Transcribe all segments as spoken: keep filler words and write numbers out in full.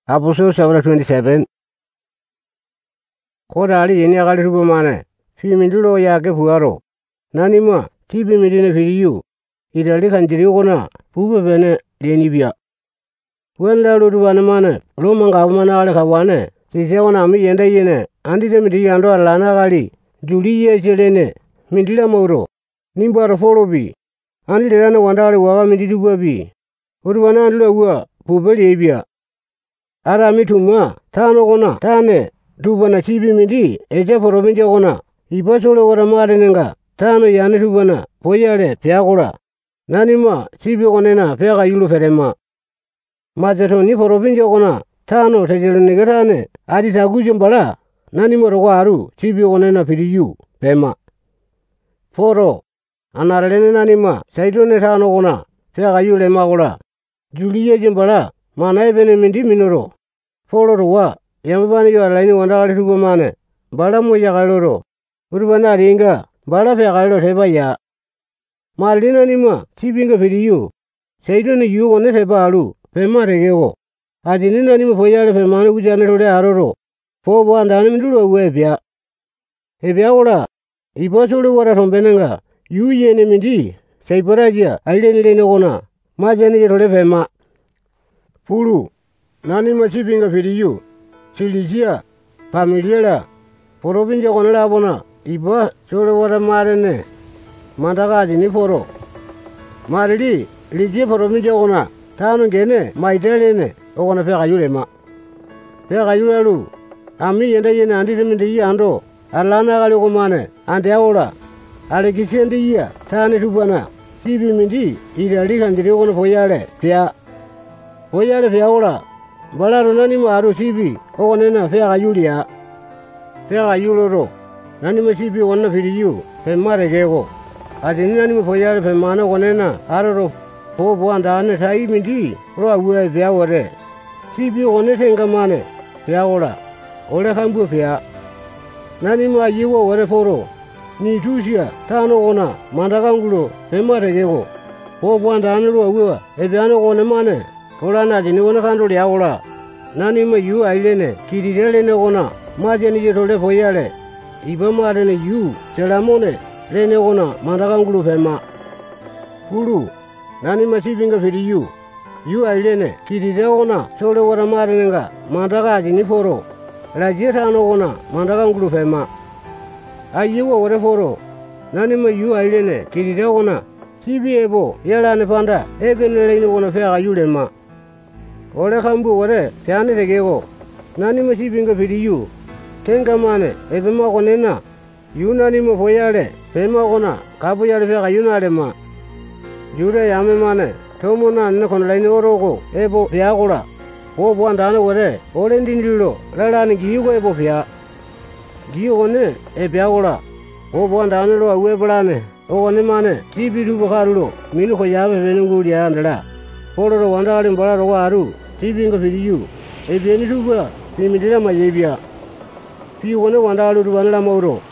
Apostles chapter twenty-seven. Kodali yeni akali rupo mane. Fimindulo yake fuaro. Nanima tibi midine firiyu. Idali kanjiri kona pupe bene denibia. Wenda ludu wane mane. Loma ngabumana ale kawane. Sise wana ami yenda yene. Andide midi yando alana kali. Juli ye chelene. Mindila mauro. Nimbaro folobi. Andide dana wandale waga midi bi. Uruwana andilo uwa pupe liebia. Ara mituma tano kona tane dubana chibi mindi eja province kona ipasole wara marenenga tano yane dubana poyale pyakura nanima chibi konena pyaka yulu ferema majeto ni province kona tano tejelene gerane adi tagujo bala nanima rogo aru chibi konena piriyu pema foro anarelene nanima saitone tano kona pyaka yule magura juliye jembala Mana bene mindi minoro. Foloro wa. Yamabani yo alaini wandakali tubo mane. Bala moja kaloro. Urubana ringa. Bala fea kaloro seba ya. Malina nima. Chipinga piriyu. Seido ni yu kone seba alu. Pema regego. Ajinina nima foyale pemane ujane tole aroro. Fobo andane minduro uwe pia. Epia kola. Ipasole wara sombenenga. Yu yene mindi. Seiparajia. Aile nile kona. Majani tole pema. Pulu, nani machipinga firiyu, silisia, familiela, province konela abona, iba sole wara marene, mandakaji ni foro. Marili, lisie province kona, tano gene, maitelene, okona peka yulema. Peka yulelu, ami yenda yene andite mindi iya ando, alana kali komane, ante aola, alekisiende iya, tane tupana, sibi mindi, idali kandiri kono foyale, pia. Oyale fiaola, balaro nani maru sibi, o nena fea yulia. Fea yuloro, nani ma sibi wana firiyu, fe mare gego. Ati nani ma foyale fe mana konena, aroro, po buanda ane sai mindi, roa uwe fea ware. Sibi one senga mane, fiaola, ole kambu fea. Nani ma yiwo ware foro, ni tusia, tano kona, mandakangulo, fe mare gego. Po buanda ane roa uwe, e fiano kone mane. Kola na jini wana kandoli ya ola. Nani ma yu ailene, kirirelene kona, majani jetole foyale. Iba marene yu, selamone, lene kona, mandakangulu fema. Kulu, nani ma sipinga firi yu. Yu ailene, kirire kona, sole wara marenenga, mandaka jini foro. La jetano kona, mandakangulu fema. Ayiwa ware foro. Nani ma yu ailene, kirire kona. Sibi ebo, yala ne panda, ebe neleine kona fea yulema. Ole kambu ware, tiane tegego. Nani ma sipinga firiyu. Tenga mane, ebe ma konena. Yu nani ma foyale, pema kona, kapu yale feka yunale ma. Jure yame mane, tomo na nne konelaini oroko, ebo pia kola. Po buandane ware, ole ndindilo, lalani giyugo ebo pia. Giyu kone, e pia kola. Po buandane lo awe bulane, o kone mane, sipi dupo karulo, minu ko yabe venunguli ya andala. Poloro wandakali mbala rogo aru, sipinga firiyu, e bieni tuba, pimidila mayebia. Piyu kone wandakali tubanela mauro.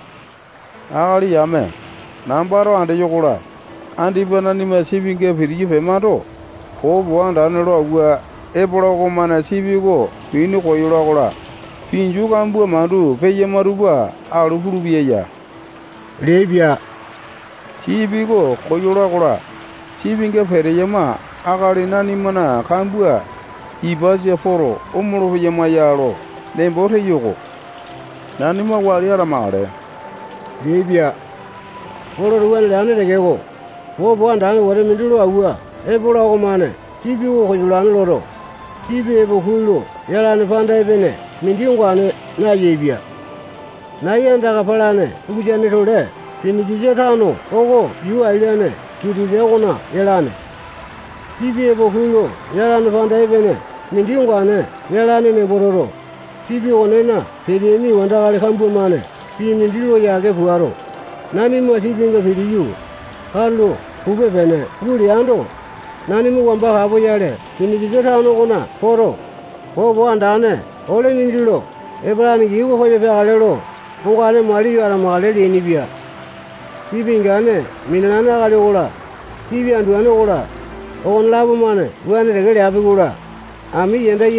Akali yame, nambaro ande yokola, andi bana nima sipinga firiyu femato, po buanda nelo agua, e poloko mana sipigo, minu ko yura kola, pinju kambu mandu, feye maruba, alu furubiya ya. Lebia. Sipigo, ko yura kola, sipinga fereyama, akali nani mana kambua ibaje foro omoro yema yaro lembote yoko nani ma wali ara mare Libya foro ruwan lane regego wo bo andane wore mindulo awua e bolo ko mane tibi wo ko yulane loro tibi e bo hulo yala ne panda ebene mindingwane na yebia na yenda ka palane ujane tole tiniji tano ogo yu ailene kidide kona yalane Sibi ebo hulo, yala ne panda ebene, mindingwane, yala ne bororo. Sibi onena, ferieni wandakali kambu mane, pi mindilo yake fuaro. Nani ma sipinga firiyu, karlo, hube bene, yuli ando. Nani mu wamba habo yale, tinijije tano kona, foro. Hobo andane, ole nindilo, ebrani gigo hoye fe alelo, ungane mali yara magaleli enibia. Sibi ngane, minana kali ola, sibi anduane ola. On labu mane, wane regale abigura. Ami yenda yene,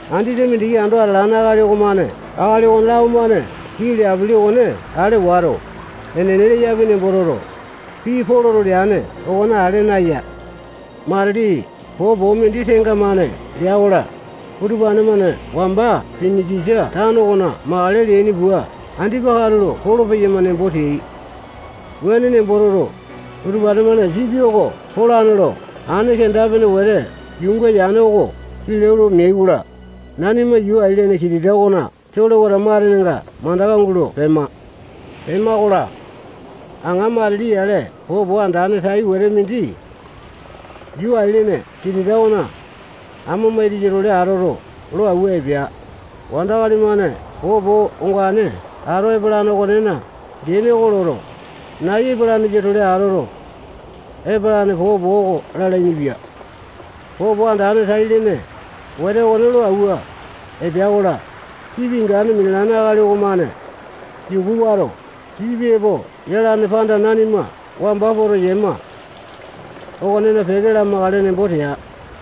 Antitemidi ando alana gari omane, agari on la omane, hili abili one, ale waro. Enenere yabine bororo. Pi fororo diane, ona ale na ya. Mardi, po bomindi tenga mane, diaola. Urubane mane, wamba, pinijija, tano ona, maale leni bua. Antipaharo, polo payamane boti. Wenene bororo. Urubane mane, zibiogo, polanolo. Ane kendabene were, yunga yanogo, kilero negura. Nanima yu aile kiri dagona, cholo wara maringa, mandagangulo, pema. Pema gola. Anga mardi yale, po bo andane sai were minti. Yu aile ne, kiri dagona. Amo mairi jirole aroro, lo awe bia. Wandagari mane, po bo ongane, aro e bulano gonena, diene goloro. Nai bulano jirole aroro. E bulane po bo la lengi bia. Po bo andane sai lene. Were onelo awa e biagola tibi ngane milana gale omane yuguwaro tibi bo yala ne fanda nanima wamba boro yema ogone ne fegela magale ne botia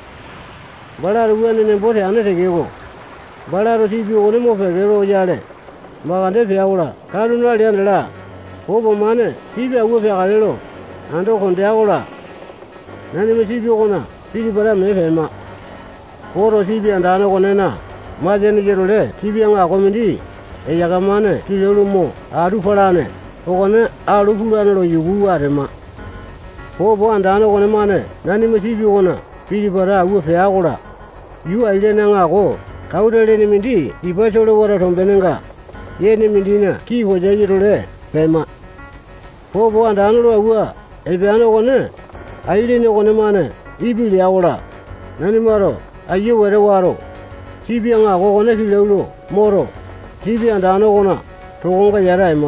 bala ruwane ne botia ne tegego bala ro tibi one mo fegelo yale magande biagola karuna liandela bobo mane tibi awu fegalelo ando kondiagola nanima tibi ona tibi bara me fema Oro tibi andana konena, majeni jerole, tibi anga komindi, e yagamane, kilolumo, aru falane, okone aru fulane lo yugu arema. Popo andana kone mane, nani ma tibi kona, pidi bara uwe feagola. Yu aile nanga ko, kaurele ni mindi, ipa cholo wara tombenenga, ye ni mindina, ki ko jerole, pema. Popo andana lo uwe, e peano kone, aile ne kone mane, ibi liagola, nani maro, aye were waro tibi anga ko ne kilelo moro tibi andano kona to gonga yara ema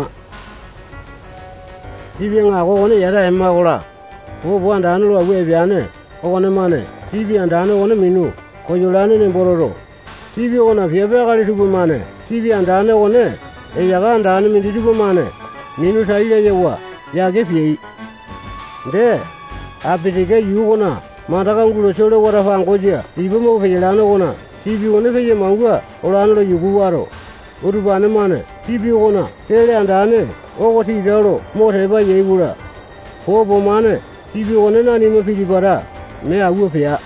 tibi anga ko ne yara ema gola bo bo andano lo awe biane o ne mane tibi andano ko ne minu ko yolane ne bororo tibi ona fiebe gali tubu mane tibi andano ko ne e yaga andano mindi tubu mane minu sai ye wa yage fie de abidike yugona Madagangulo cholo wara fangoja, ibu mo feyelano gona, tibi one feye mangua, olano lo yuguwaro. Urubane mane, tibi gona, tele andane, ogo tidaro, mo teba yegura. Pobo mane, tibi one nani mo filibara, me awu feya.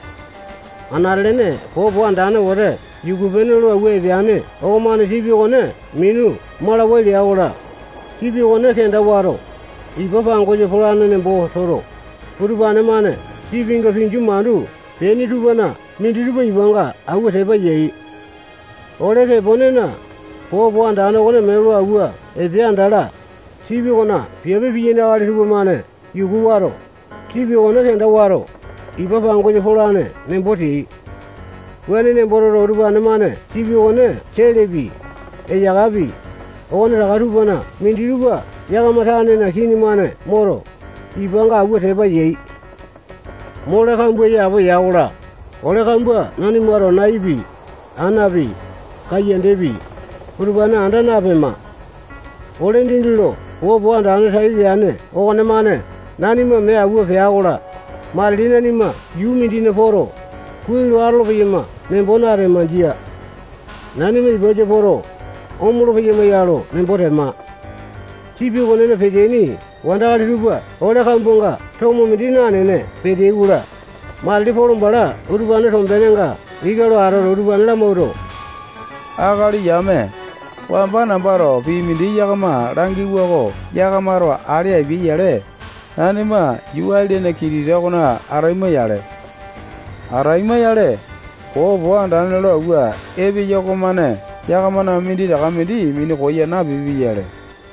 Analene, pobo andane wore, yugubene lo awe biane, ogo mane tibi one, minu, mala weli agora. Tibi one kenda waro, ibu fangoja fulano ne bo toro. Urubane mane, Tivinga finju maru, peni rubana, mindi ruba ibanga, awu teba yei. Ore te bonena, po po andana kone mero awu, e pe andala. Tibi kona, piebe piyena wali ruba mane, yugu waro. Tibi kona kenda waro, iba bango je fulane, nemboti. Wene nemboro ruba ne mane, tibi kone, chelebi, e yagabi. One raga rubana, mindi ruba, yagamatane na kini mane, moro. Ibanga awu teba yei. Mole kambwe ya bo yaula. Ole kambwa nani maro naibi, anabi, kayendebi. Urubana anda nabema. Ole ndindilo, wo bo anda ane sai yane, ogone mane. Nani ma me awu fe yaula. Malina ni ma yumi dine foro. Kuilu arlo piyema, nembonare manjia. Nani me iboje foro. Omulo piyema yalo, nembote ma. Tibi konene fejeni. Wandali ruba, ole kambunga, tomo midina nene, pede gula. Maldi forum bala, urubane tombenenga, igalo aro urubane la moro. Agari yame, wamba nambaro, vi midi yagama, rangi wago, yagamaro, aria vi yare. Anima, yualde ne kiri dagona, araima yare. Araima yare, ko boan danelo ua, ebi yagomane, yagamana midi dagamidi, mini koya na bibi yare.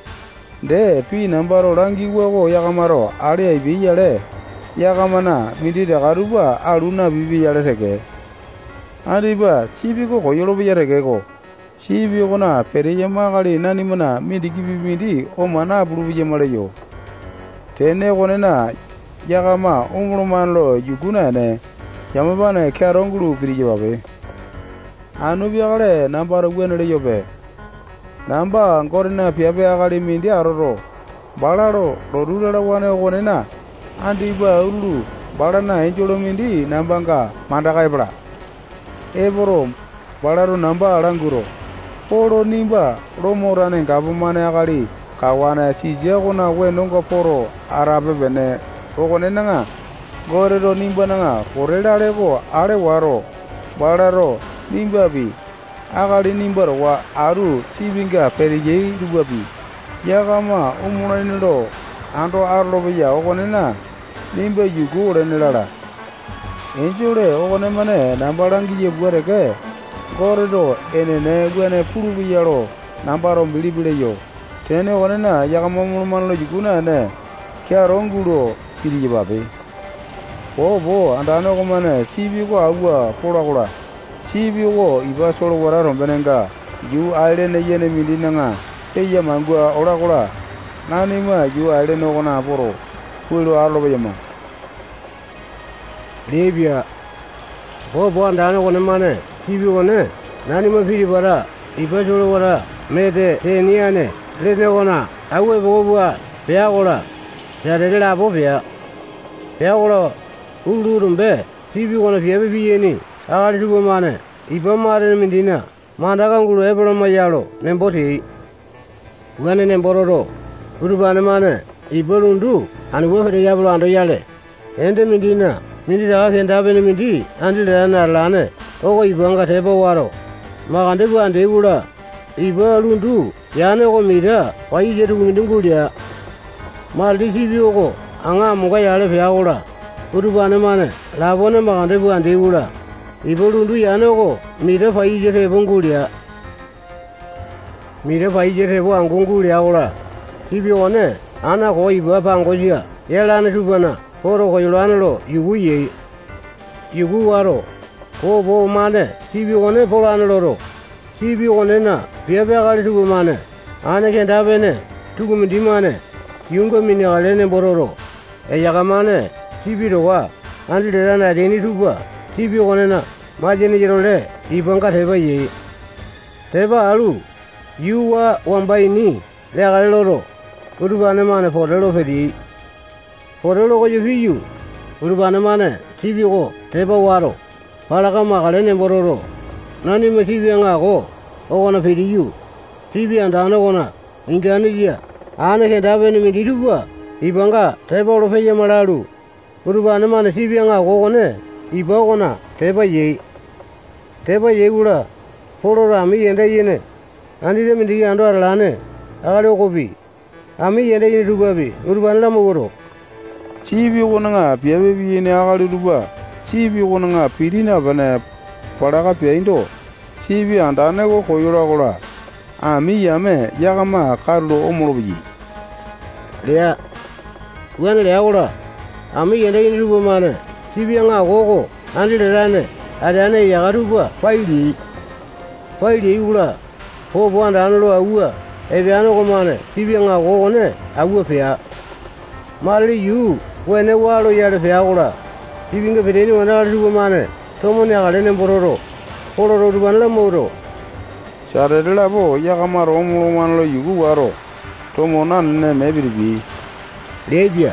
De pi nambaro rangi wago yagamaro aria ibi yale yagamana midi da garuba aruna bibi yale rege ariba chibi ko koyoro bi yare go chibi gona fere yama gali nani mana midi gibi midi o mana buru bi yamare yo tene gonena yagama umru manlo yuguna ne yamabana karonguru biri babe anu bi gale nambaro gwenere yobe Namba ngorina piabe agali mindi aroro. Balaro rorura wane gonena. Andi ba ulu balana enjolo mindi nambanga mandaka ibra. Eboro balaro namba aranguro. Poro nimba romorane gabumane akali kawana sijia kona we nonga poro arabe bene. Ogone nanga gorero nimba nanga korelare ko are waro balaro nimba bi akali nimba wa aru sibinga perije rubabi. Yagama umunaniro ando arlo biya ogone na nimba yugo renelala. Enjure ogone mane nambarangi ye buareke gorero enene gwene puru biyaro nambaro bilibile yo. Tene ogone na yagama umumanlo yuguna ne kya ronguro kiri babe. Bo bo andano ko mane sibi ko agua kora kora. Sibi ko iba solo wara rombenenga yu aire ne yene midinanga teya mangua ora kora. Nani ma yu aire no kona poro kulo arlo bayama. Libya bo bo andano ko mane sibi ko ne nani ma firi bara iba solo wara mede teniane lene kona awe bo bo bea kora. Yadere la bo bea. Bea kora ulurumbe sibi kona fiebe biyeni akali tubo mane iba mare mindina mandaka ngulu ebro mayalo nemboti wane nembororo urubane mane ibolundu aniwo fere yablo ando yale ende mindina mindira kenda bene mindi andile na lane ogo ibanga tebo waro magande gwande gula iba lundu yane ko mira wayi jetu mindingulya maldi sibi ogo anga muga yale fiagola urubane mane labone magande gwande gula ibolundu yane ko mira fayi jetu bongulya mira fayi jetu angungulya ola sibi one ana ko iba pangojia yelane tubana poro ko yolano yugu ye yugu waro ko bo mane sibi one polano loro sibi one na biabe gali tubu mane ane kenda bene tugu mindimane yungo mini galene bororo e yagamane sibi rowa andi lana deni tuba sibi one na majeni jerole ibanga teba ye teba alu yuwa wambai ni le gale loro urubane mane forelo fedi forelo ko yufiyu urubane mane sibi ko teba waro palaka magalene bororo nani me sibi nga ko ogona fedi yu sibi andano kona ingani ya ane kenda bene mi diruba ibanga teba lo feye malalu urubane mane sibi nga ko kone iba kona teba ye teba ye gula poro rami yende yene andi de mi di ando arlane agale ko bi ami yende yene ruba bi urubane la mogoro sibi kona nga piabe bi yene agale ruba sibi kona nga pirina bane paraka piaindo sibi andane ko koyora kola ami yame yagama karlo omolobi lea wane lea kola ami yende yene ruba mane sibi nga koko andi de rane adane yagaruba faili faili ula ho bo andane lo awa ebiano ko mane sibi nga koko ne awa pea mali yu wene walo yale pea kola sibi nga pedeni wana ruba mane tomone agalene bororo pororo ruba la moro Sarela bo yagama romulo manlo yugu waro tomona ne mebirbi Libya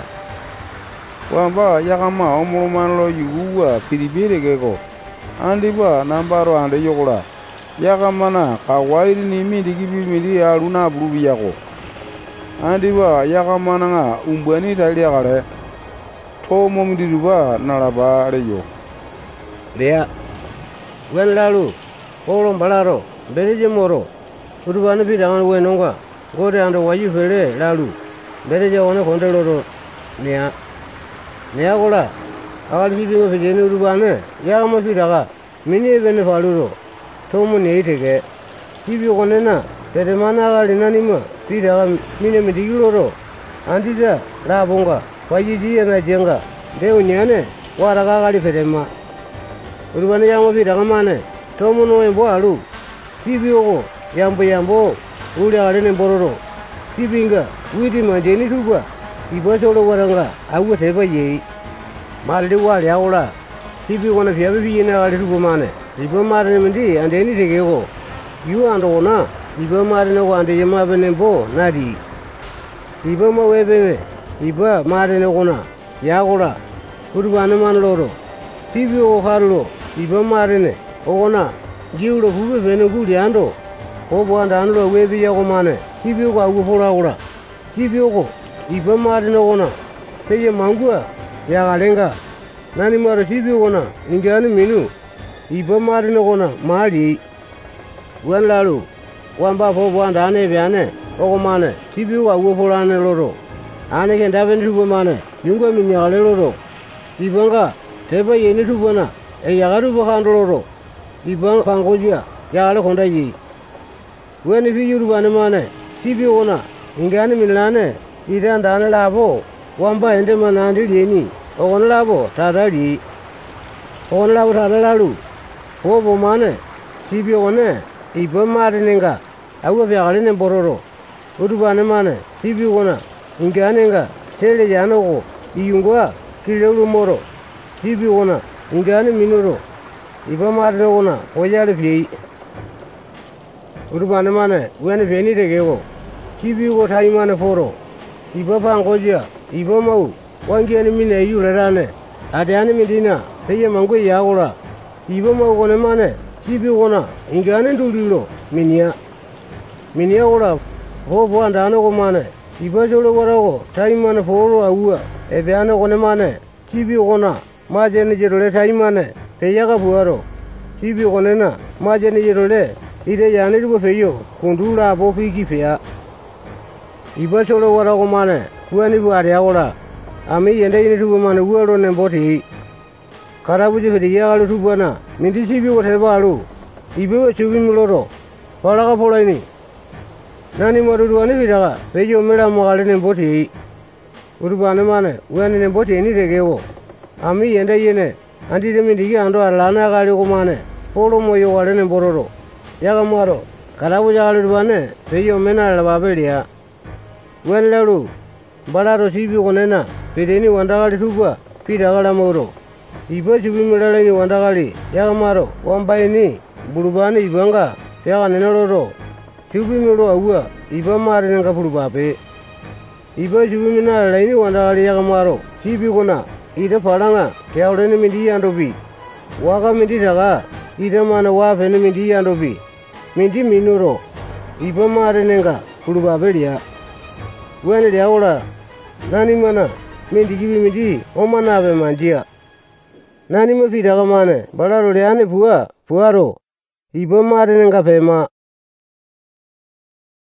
wamba yagama omulo manlo yugu wa piribire gego andi ba nambaro ande yogola yagama na kawairi ni midi gibi midi aluna burubi yago andi ba yagama na umbani tali agare tomo midi ruba nalaba reyo lea wen lalu kolom balaro bereje moro urubane bidangan wenonga gore ando waji fere lalu bereje one kondeloro nia nia gola agal sibingo fijeni urubane yagama bidaga mini bene faluro tomu nei tege sibi konena bere mana agali nanima bidaga mine midigiloro andida labonga waji jiye na jenga deu nyane waraga agali ferema urubane yagama bidaga mane tomu no embo alu sibi ogo yambo yambo uli agalene bororo sibinga witi manjeni tuba iba solo waranga awu teba ye maldi wali aula sibi kona fiabe biyene agali tuba mane iba marne mindi andeni tegego yu ando na iba marne ko ande yema bene bo nadi iba ma webene iba marne kona yagola urubane man loro sibi ogo harulo iba marne ogona jiulo bube bene guli ando ko bwanda ando webi ya ko mane tibio ko agu fora ora tibio ko iba mari no kona peye mangua ya galenga nani maro tibio kona ingani minu iba mari no kona mari wan lalu wan ba fo bwanda ane biane ko mane tibio ko agu fora ne loro ane ke ndaben tubo mane yungo mi nyale loro ibanga teba yeni tubona e yagaru bakando loro ibang pangojia yagale konda yi weni fi yuru bane mane tibi ona ingani milane idan dana labo wamba ende manandi leni ogon labo tadari ogon labo tadalalu obo mane tibi one ibang mare nenga awu yagale ne bororo udu bane mane tibi ona ingani nga tele jano ko iyungwa kilelu moro tibi ona ingani minuro iba mare ona oyale fi urubane mane weni veni regego tibi ko thai mane foro iba pangojia iba mau wangiani mine yurerane adeani midina peye mango yagora iba mau kone mane tibi kona ingani ndulilo minia minia ora ho bwanda ano ko mane iba jolo warago thai mane foro aua ebeano kone mane tibi kona majeni jerole thai mane peyaga buaro tibi kone na majeni jerole ide yani rubo feyo kundula bo fiki fea iba solo wara ko mane kuani buare agora ami yende ini rubo mane uaro ne boti karabuji fedi yagalu rubana mindi sibi ko tebalu ibe chubi muloro palaga polaini nani maru duani bidaga feyo mera magale ne boti urubane mane uani ne boti ni regeo ami yende yene andi de mindi gi ando alana gali ko mane polo moyo wale ne bororo yaga maro karabu jalu bane peyo mena la babelia wen lalu balaro sibi konena pedeni wandagali tuba pidagala moro iba sibi medale ni wandagali yaga maro wambai ni bulubani ibanga yaga nenoro sibi mero aua iba mare nga bulubabe iba sibi mena la ni wandagali yaga maro sibi kona ida palanga yaure ni mindi andobi waga mindi daga ida mana wa fene mindi andobi mindi minuro iba mare nenga bulubabelia weni dia ora nani mana mindi gibi mindi omana be manjia nani me fida ga mane balaro le ane bua buaro iba mare nenga fema